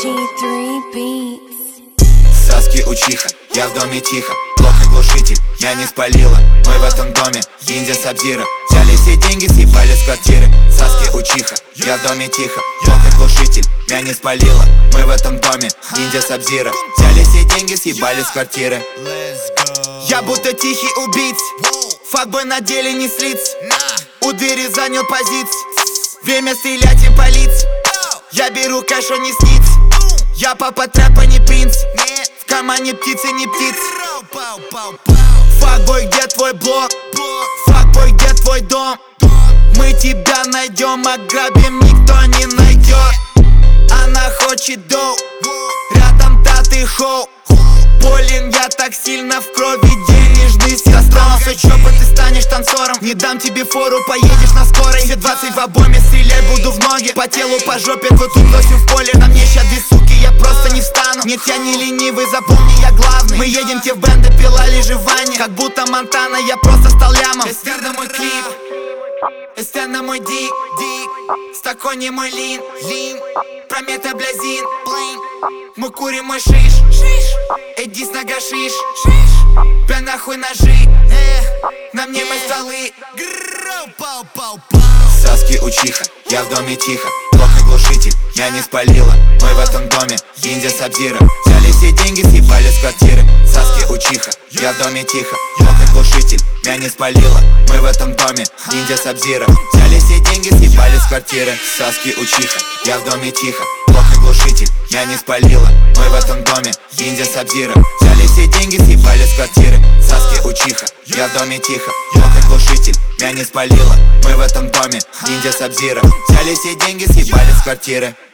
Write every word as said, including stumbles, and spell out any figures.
джи три Beats. Саски учиха, я в доме тихо. Плохо глушитель, я не спалила. Мы в этом доме, Индия Сабзира. Взяли все деньги, съебали с квартиры. Саски учиха, я в доме тихо. Плохо глушитель, я не спалила. Мы в этом доме, Индия Сабзира. Взяли все деньги, съебали с квартиры. Я будто тихий убийц, факбой на деле не слиц. У двери занял позиции, время стрелять и палить. Я беру кэш, он не снится. Я папа трэпа, не принц. В кармане птицы, не птиц. Факбой, где твой блок? Факбой, где твой дом? Мы тебя найдем, ограбим, никто не найдет. Она хочет доу, рядом даты хоу. Болен я так сильно в крови, денежный сестрон. Все чопа, ты станешь танцором. Не дам тебе фору, поедешь на скорой. Все двадцать в обойме, стрелять буду в ноги. По телу, по жопе, вот тут бросим в поле. На мне ща две суки, я просто не встану. Нет, я не ленивый, запомни, я главный. Мы едем те в бенды, пила лежи в ванне. Как будто Монтана, я просто стал лямом. Эстер на мой клип, Эстер на мой дик, дик. Стаконе мой лин, лин. Промета блязин, блин. Мы курим мой шиш, шиш. Иди с нога шиш, шиш. Бля нахуй ножи, эх. На мне мои столы. Саски учиха, я в доме тихо. Плохо глушитель, я не спалила. Мы в этом доме, Индия Сабзира. Взяли все деньги, съебали с квартиры. Саски учиха, я в доме тихо. Плохо глушитель, я не спалила. Мы в этом доме, Индия Сабзира. Взяли все деньги, съебали с квартиры. Саски учиха, я в доме тихо. Плохо глушитель, я не спалила. Мы в этом доме, Индия Сабзира. Взяли все деньги, съебали с квартиры. Саски учиха, я в доме тихо. Плохо глушитель, я не спалила. Мы в этом доме, Индия Сабзира. Взяли все деньги, съебали с квартиры.